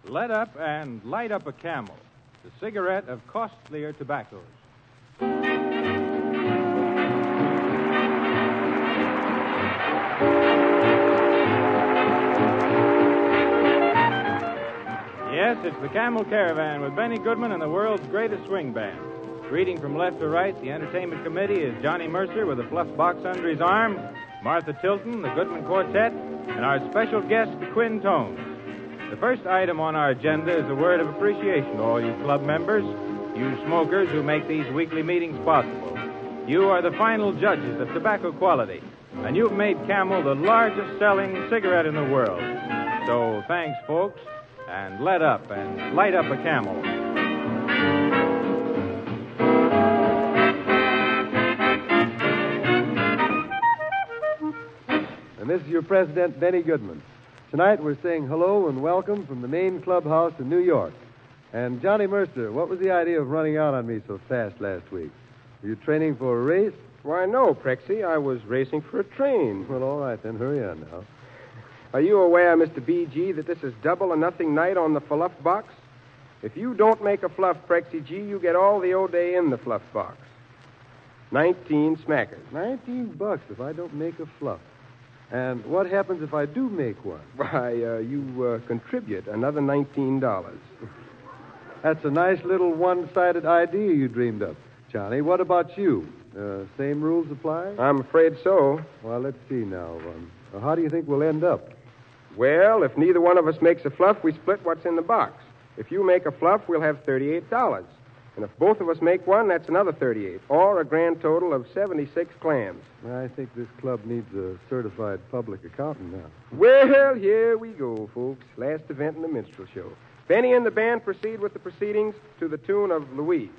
Let up and light up a Camel, the cigarette of costlier tobaccos. Yes, it's the Camel Caravan with Benny Goodman and the world's greatest swing band. Reading from left to right, the entertainment committee is Johnny Mercer with a fluff box under his arm, Martha Tilton, the Goodman Quartet, and our special guest, the Quintones. The first item on our agenda is a word of appreciation to all you club members, you smokers who make these weekly meetings possible. You are the final judges of tobacco quality, and you've made Camel the largest selling cigarette in the world. So thanks, folks, and let up and light up a Camel. And this is your president, Benny Goodman. Tonight we're saying hello and welcome from the main clubhouse in New York. And Johnny Mercer, what was the idea of running out on me so fast last week? Were you training for a race? Why, no, Prexy. I was racing for a train. Well, all right, then hurry on now. Are you aware, Mr. B.G., that this is double or nothing night on the fluff box? If you don't make a fluff, Prexy G, you get all the O'Day in the fluff box. 19 smackers. $19 if I don't make a fluff. And what happens if I do make one? Why, you contribute another $19. That's a nice little one-sided idea you dreamed up. Johnny, what about you? Same rules apply? I'm afraid so. Well, let's see now. How do you think we'll end up? Well, if neither one of us makes a fluff, we split what's in the box. If you make a fluff, we'll have $38. And if both of us make one, that's another $38, or a grand total of 76 clams. I think this club needs a certified public accountant now. Well, here we go, folks. Last event in the minstrel show. Benny and the band proceed with the proceedings to the tune of Louise.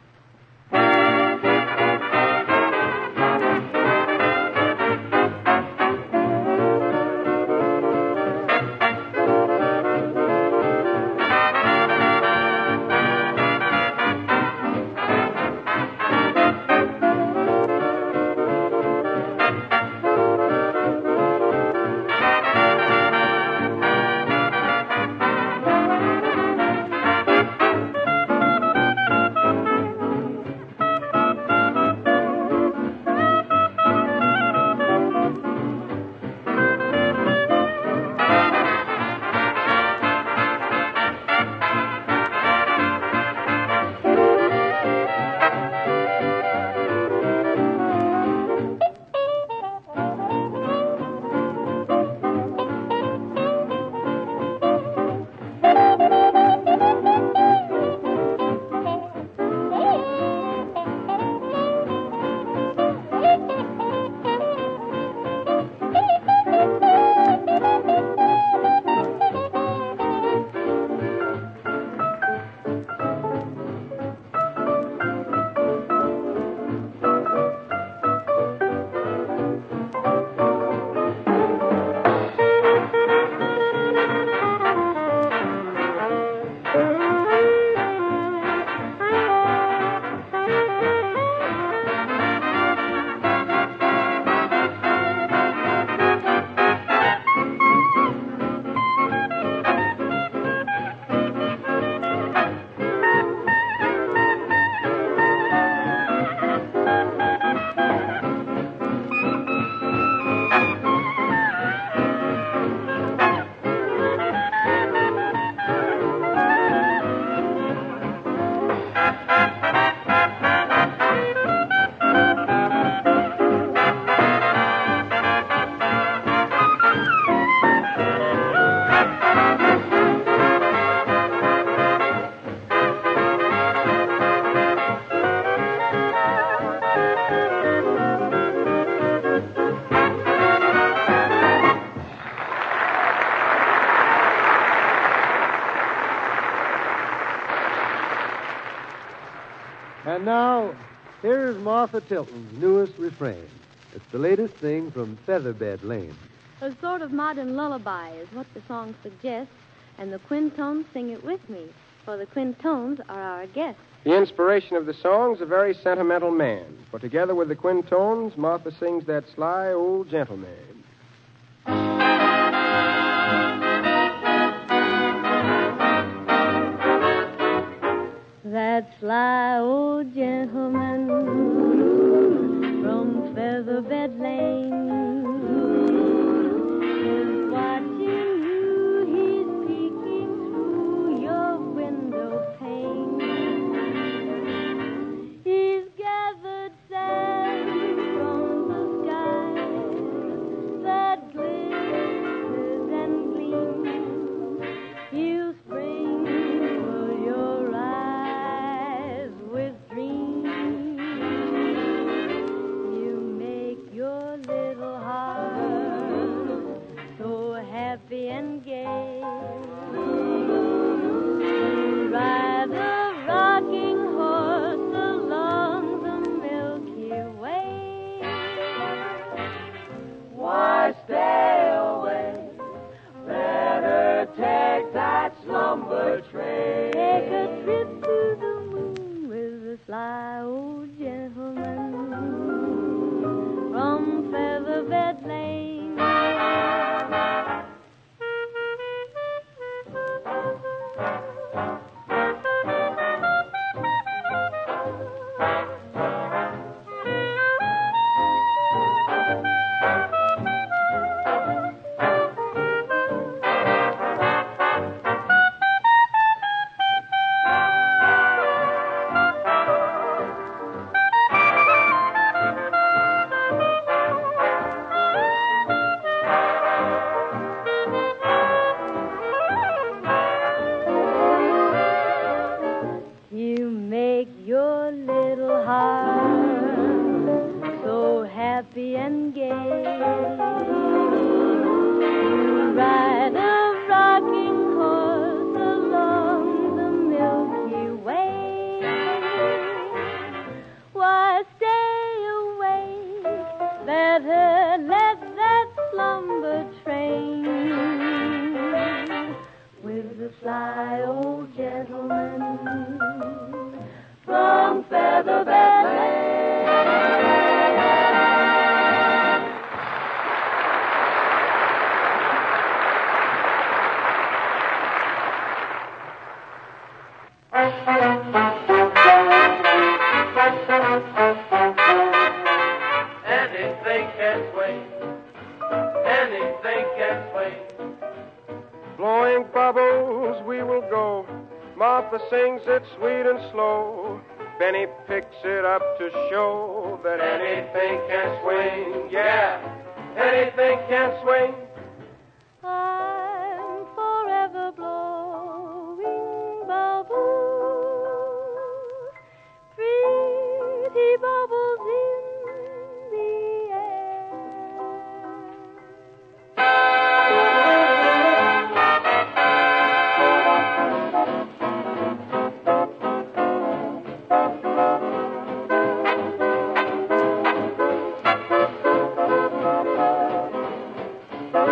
And now, here's Martha Tilton's newest refrain. It's the latest thing from Featherbed Lane. A sort of modern lullaby is what the song suggests, and the Quintones sing it with me, for the Quintones are our guests. The inspiration of the song's a very sentimental man, for together with the Quintones, Martha sings that sly old gentleman. sly old gentleman from Featherbed Lane is watching you. He's peeking through your window pane. He's gathered sand from the sky that glitters and gleams. He'll sprinkle your eyes with dreams. You make your little heart so happy and gay. You ride a rocking horse along the Milky Way. Why stay away? Better take that slumber train. Take a trip to the moon with a sly old gentleman from Featherbed Lane. You make your little heart so happy and gay. You ride a rocking horse along the Milky Way. Why stay awake? Better let that slumber train with the sly old gentleman from Featherbed Lane. Anything can swing. Anything can swing. Blowing bubbles we will go. Martha sings it sweet and slow. Benny picks it up to show that anything can swing. Yeah, anything can swing. I'm forever blowing bubbles, pretty bubbles in the air.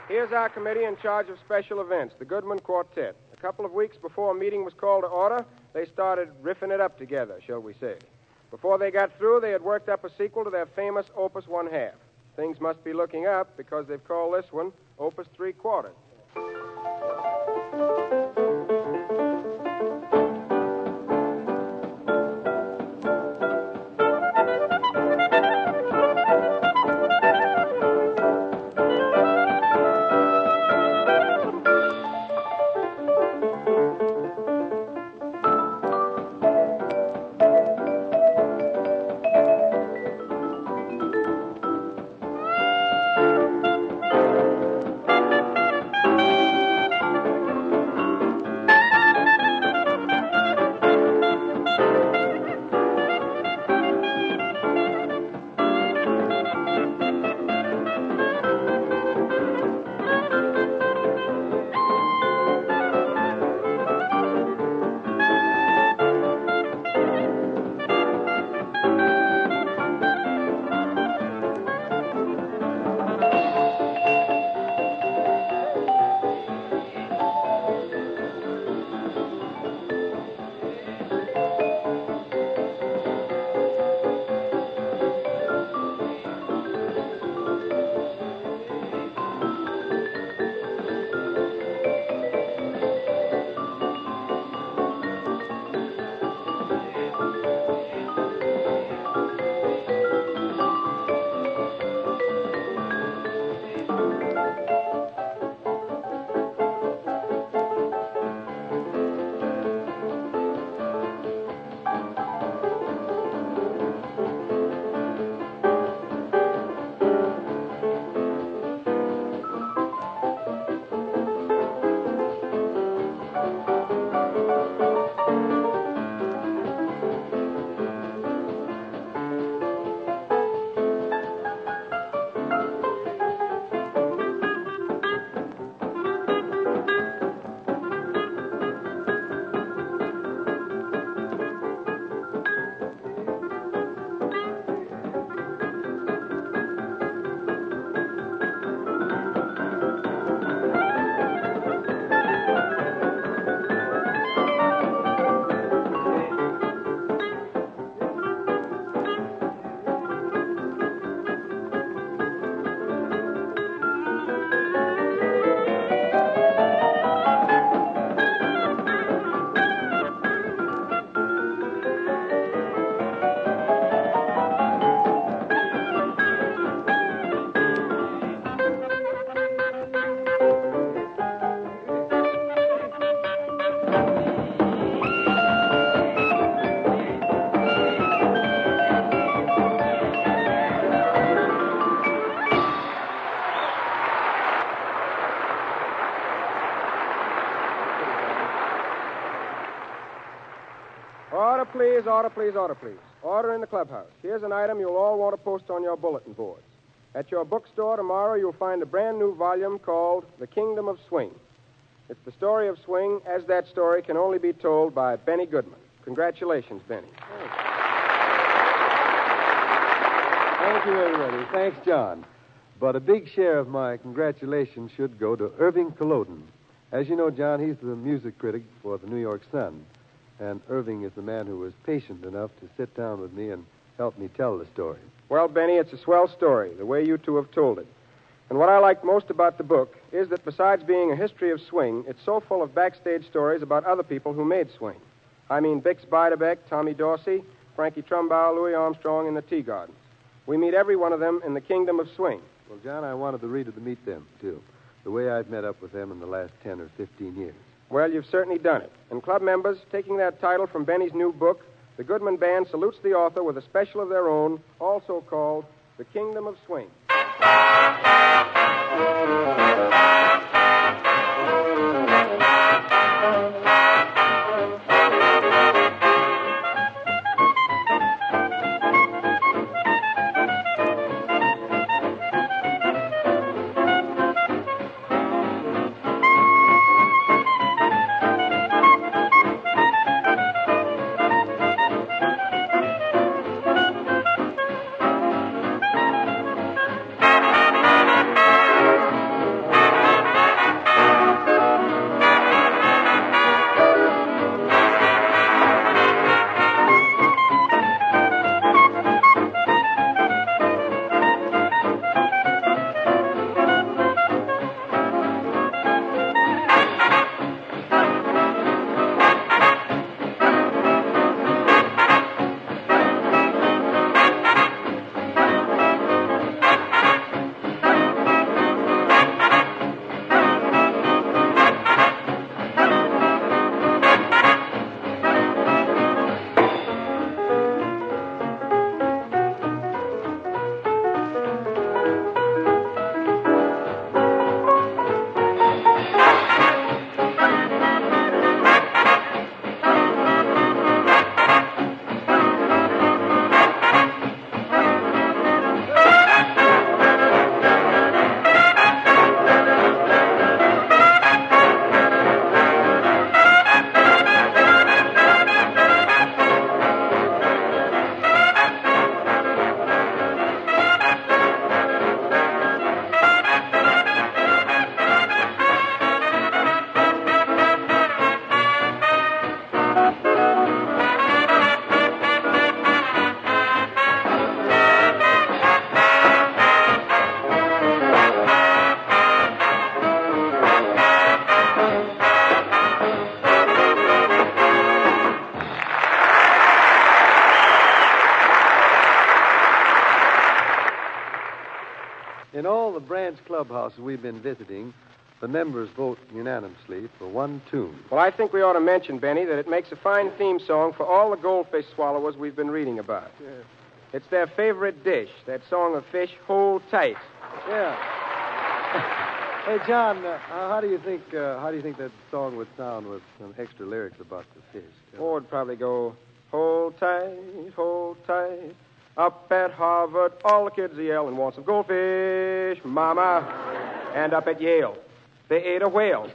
Here's our committee in charge of special events, the Goodman Quartet. A couple of weeks before a meeting was called to order, they started riffing it up together, shall we say. Before they got through, they had worked up a sequel to their famous Opus 1/2. Things must be looking up because they've called this one Opus 3/4. Order, please, order, please, order, please. Order in the clubhouse. Here's an item you'll all want to post on your bulletin boards. At your bookstore tomorrow, you'll find a brand new volume called The Kingdom of Swing. It's the story of swing, as that story can only be told by Benny Goodman. Congratulations, Benny. Thank you, everybody. Thanks, John. But a big share of my congratulations should go to Irving Culloden. As you know, John, he's the music critic for the New York Sun. And Irving is the man who was patient enough to sit down with me and help me tell the story. Well, Benny, it's a swell story, the way you two have told it. And what I like most about the book is that besides being a history of swing, it's so full of backstage stories about other people who made swing. I mean Bix Beiderbecke, Tommy Dorsey, Frankie Trumbauer, Louis Armstrong, and the Tea Gardens. We meet every one of them in the Kingdom of Swing. Well, John, I wanted the reader to meet them, too, the way I've met up with them in the last 10 or 15 years. Well, you've certainly done it. And club members, taking that title from Benny's new book, the Goodman Band salutes the author with a special of their own, also called The Kingdom of Swing. French clubhouses we've been visiting, the members vote unanimously for one tune. Well, I think we ought to mention, Benny, that it makes a fine theme song for all the goldfish swallowers we've been reading about. Yeah. It's their favorite dish, that song of fish, Hold Tight. Yeah. Hey, John, how do you think that song would sound with some extra lyrics about the fish? Oh, it'd probably go, hold tight, up at Harvard, all the kids yell and want some goldfish, mama. And up at Yale, they ate a whale.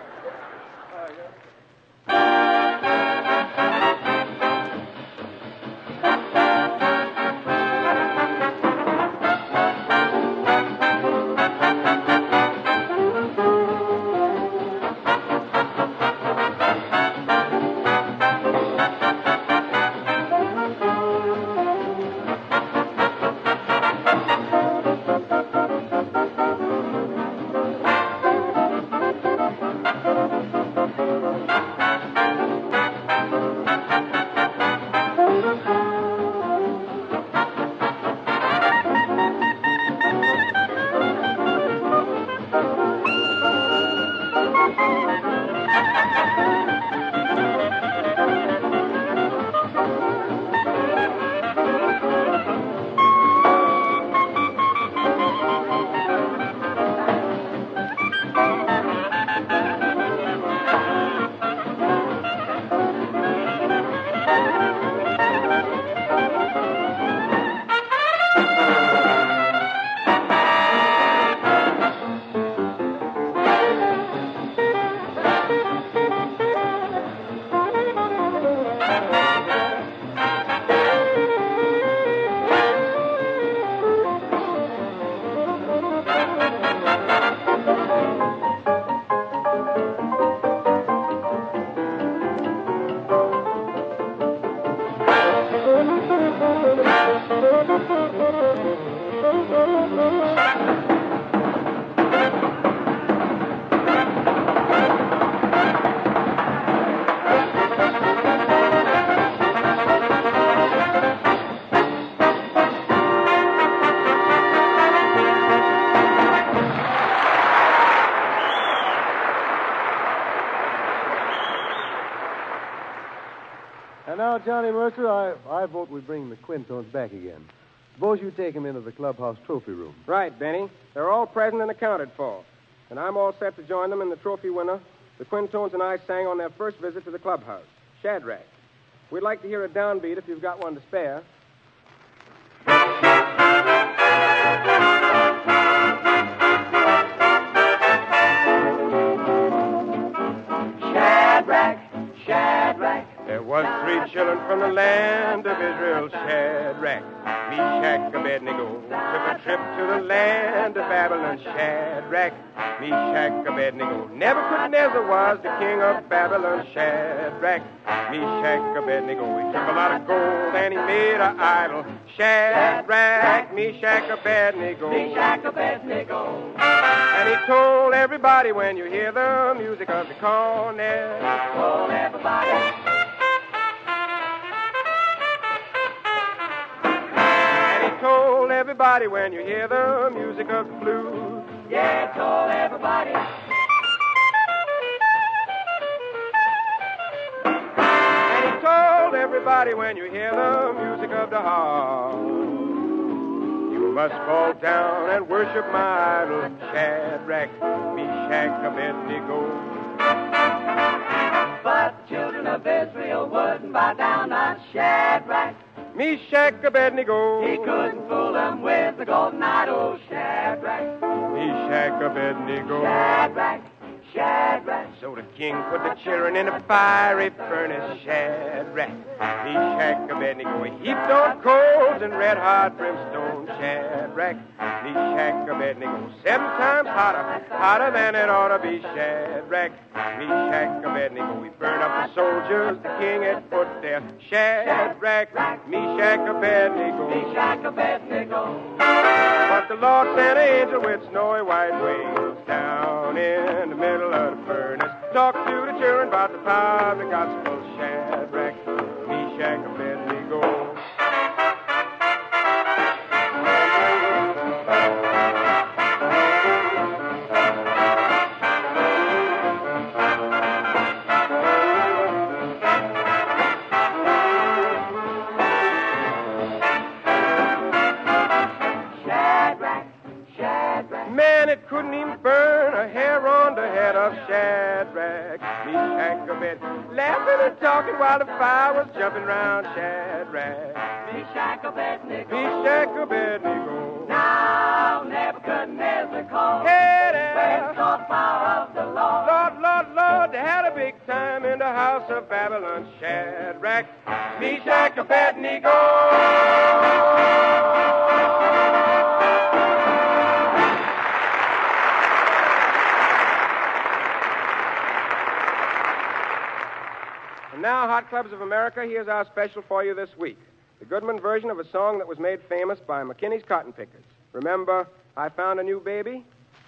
And now, Johnny Mercer, I vote we bring the Quintones back again. Suppose you take them into the clubhouse trophy room. Right, Benny. They're all present and accounted for. And I'm all set to join them in the trophy winner the Quintones and I sang on their first visit to the clubhouse, Shadrach. We'd like to hear a downbeat if you've got one to spare. Shadrach, Shadrach. There was 3 children from the land of Israel, Shadrach, Meshach, Abednego. Took a trip to the land of Babylon, Shadrach, Meshach, Abednego. Nebuchadnezzar was the king of Babylon, Shadrach, Meshach, Abednego. He took a lot of gold and he made an idol, Shadrach, Meshach, Abednego. Meshach, Abednego. And he told everybody, when you hear the music of the cornet, Told everybody. told everybody, when you hear the music of the blues. Yeah, told everybody. And he told everybody, when you hear the music of the harp, you must fall down and worship my idol, Shadrach, Meshach, Abednego. But the children of Israel wouldn't bow down on Shadrach. Meshach, Abednego. He couldn't fool them with the golden idol, Shadrach. Meshach, Abednego. Shadrach, Shadrach. So the king put the children in a fiery furnace, Shadrach, Meshach, Abednego. He heaped on coals and red-hot brimstone, Shadrach, Meshach, Abednego. 7 times hotter, hotter than it ought to be, Shadrach, Meshach, Abednego. We burned up the soldiers the king had put there, Shadrach, Meshach, Abednego. Meshach, Abednego. But the Lord sent an angel with snowy white wings down in the middle of the furnace. Talk to the children about the power of the gospel, Shadrach, Meshach, Abednego. hair on the head of Shadrach, Meshach, Abednego, laughing and talking while the fire was jumping round Shadrach, Meshach, Abednego. Meshach, Abednego. Now Nebuchadnezzar called. Hey Where's there. the power of the Lord? Lord, Lord, Lord, they had a big time in the house of Babylon. Shadrach, Meshach, Abednego. And now, Hot Clubs of America, here's our special for you this week. The Goodman version of a song that was made famous by McKinney's Cotton Pickers. Remember, I Found a New Baby?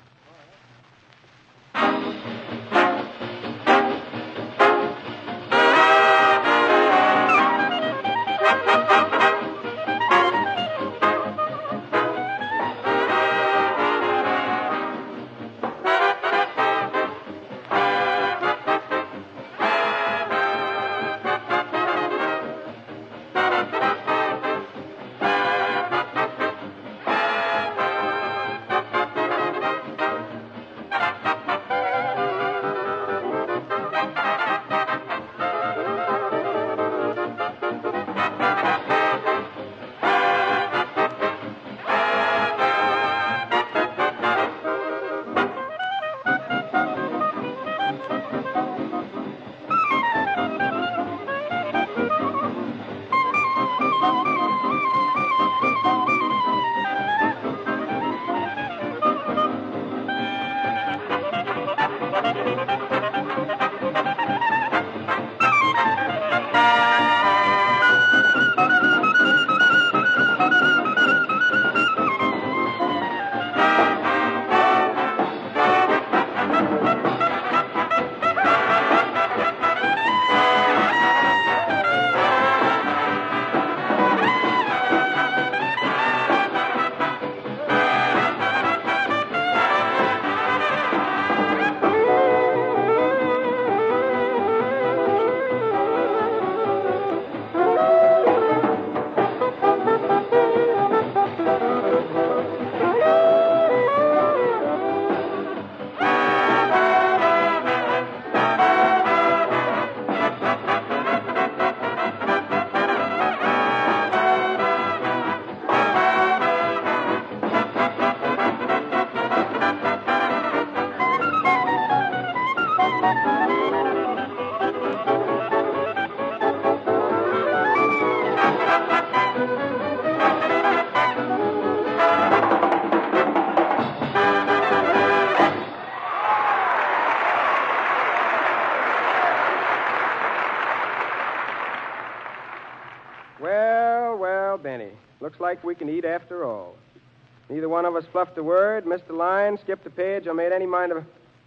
Well, Benny, looks like we can eat after all. Neither one of us fluffed a word, missed a line, skipped a page, or made any mind of...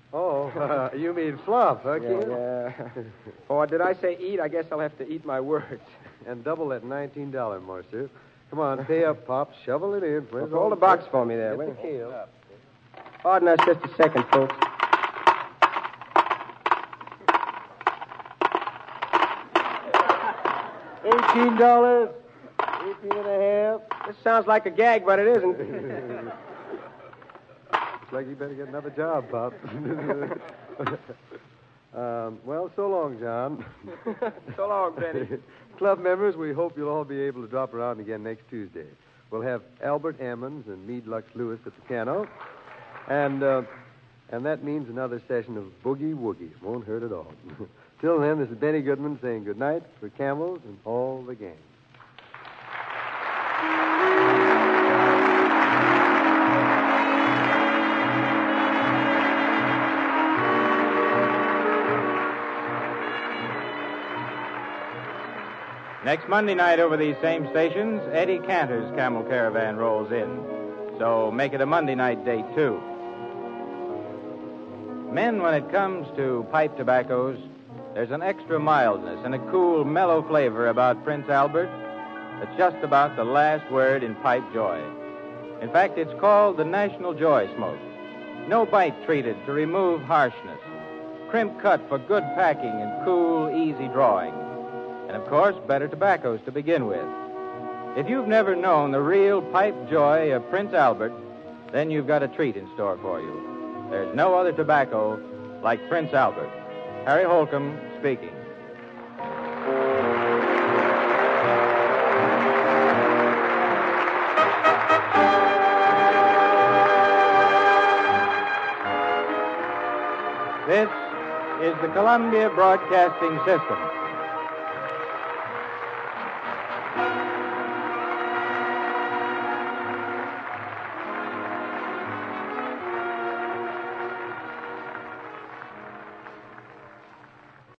Oh, you mean fluff, huh, kid? Yeah. Or did I say eat? I guess I'll have to eat my words. And double that $19, Marcy. Come on, pay up, Pop. Shovel it in. Well, hold the box for me there, will Get the you? keel. Pardon us just a second, folks. $18, 18 and a half. This sounds like a gag, but it isn't. Looks like you better get another job, Pop. Well, so long, John. So long, Benny. Club members, we hope you'll all be able to drop around again next Tuesday. We'll have Albert Ammons and Meade Lux Lewis at the piano. And that means another session of Boogie Woogie. Won't hurt at all. Till then, this is Benny Goodman saying good night for Camels and all the gang. Next Monday night over these same stations, Eddie Cantor's Camel Caravan rolls in. So make it a Monday night date, too. Men, when it comes to pipe tobaccos, there's an extra mildness and a cool, mellow flavor about Prince Albert that's just about the last word in pipe joy. In fact, it's called the National Joy Smoke. No bite treated to remove harshness. Crimp cut for good packing and cool, easy drawing. And, of course, better tobaccos to begin with. If you've never known the real pipe joy of Prince Albert, then you've got a treat in store for you. There's no other tobacco like Prince Albert. Harry Holcomb speaking. This is the Columbia Broadcasting System.